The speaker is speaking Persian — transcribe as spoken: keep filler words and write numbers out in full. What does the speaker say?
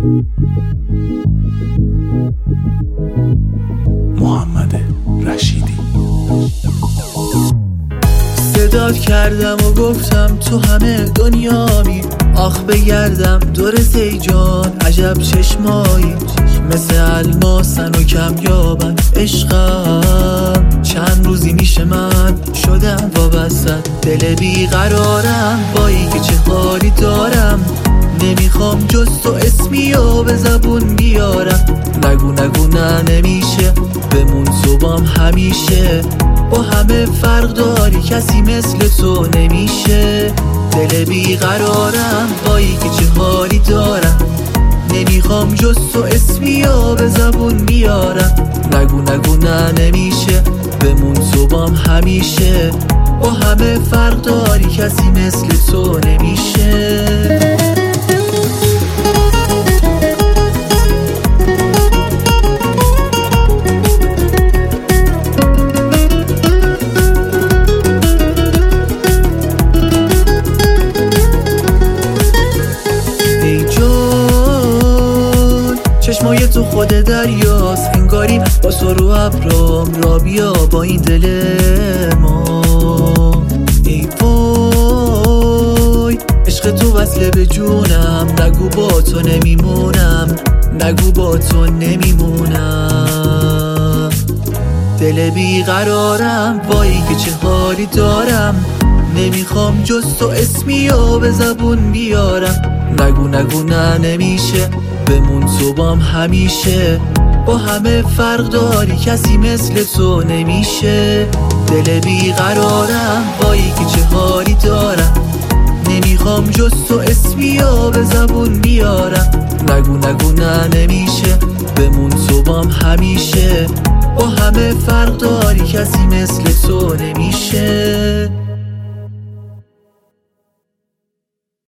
محمد رشیدی. صدات کردم و گفتم تو همه دنیامی، آخ بگردم دور زیجان عجب چشمایی، مثل الماسن و کمیابن عشقم. چند روزی میشه من شدم وابستت، دل بیقرارم وایی که چه حالی دارم. نمیخوام جز تو اسمی و به زبون بیارم، نگو نگو نه نمیشه بمون صبحم همیشه. با همه فرق داری کسی مثل تو نمیشه، دل بیقرارم وایی که چه حالی دارم. نمیخوام جز تو اسمی و به زبون بیارم، نگو نگو نه نمیشه بمون صبحم همیشه. با همه فرق داری کسی مثل تو نمیشه. چشمای تو خود دریاست، انگاری با سرو ابرام را بیا با این دل ما. ای وای عشق تو وصله به جونم، نگو با تو نمیمونم، نگو با تو نمیمونم. دل بیقرارم وایی که چه حالی دارم. نمیخوام جز تو اسمی و به زبون بیارم، نگو نگو نه نمیشه بمون صبحم همیشه. با همه فرق داری کسی مثل تو نمیشه، دل بیقرارم وایی که چه حالی دارم. نمیخوام جز تو اسمی و به زبون بیارم، نگو نگو نه نمیشه بمون صبحم همیشه. با همه فرق داری کسی مثل تو نمیشه.